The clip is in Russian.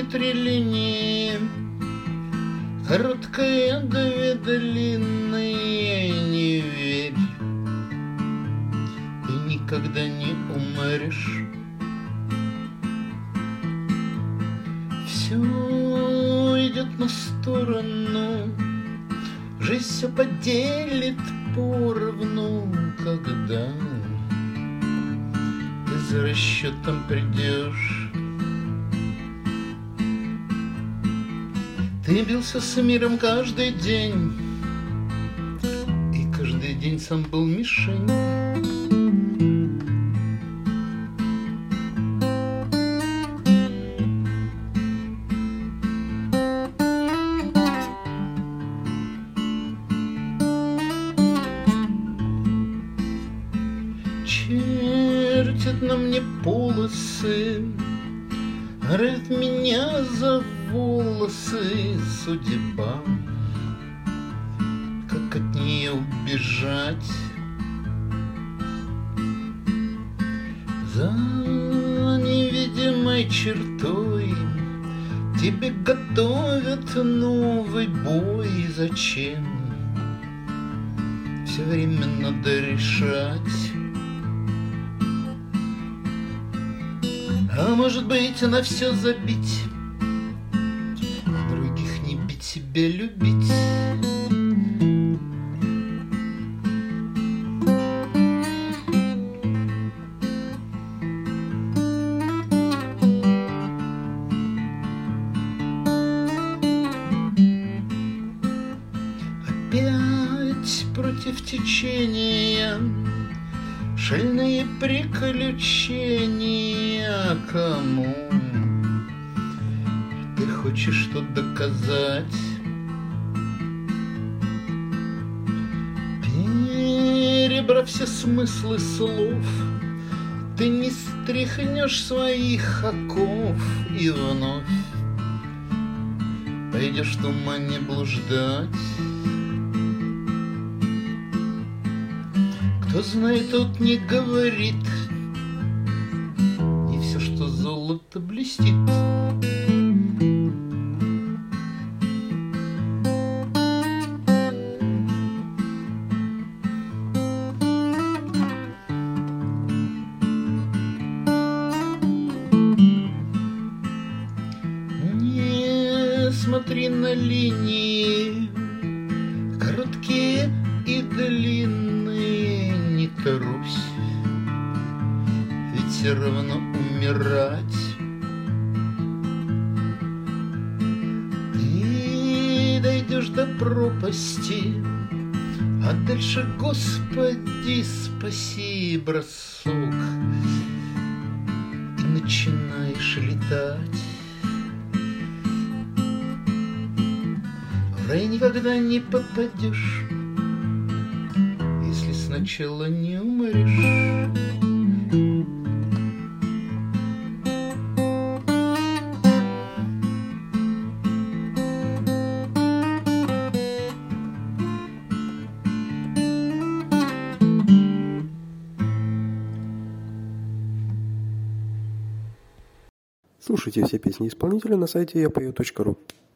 три линии, короткая, две длинные. Не верь, ты никогда не умрешь. Все идет на сторону, жизнь все поделит поровну. Когда ты за расчетом придешь, ты бился с миром каждый день, и каждый день сам был мишень. Чертит на мне полосы, грызет меня за волосы судьба. Как от нее убежать? За невидимой чертой тебе готовят новый бой. Зачем? Все время надо решать. А может быть, на все забить, а других не бить, себя любить. Опять против течения, шальные приключения. Кому ты хочешь что доказать? Перебрав все смыслы слов, ты не стряхнешь своих оков и вновь пойдешь в тумане блуждать. Кто знает, тот не говорит, не все, что золото, блестит. Не смотри на линии, короткие и длинные. Не трусь, ведь все равно умирать. Ты дойдешь до пропасти, а дальше, Господи, спаси, бросок, и начинаешь летать. В рай никогда не попадешь, если сначала не умрешь. Слушайте все песни исполнителя на сайте yapою.ru.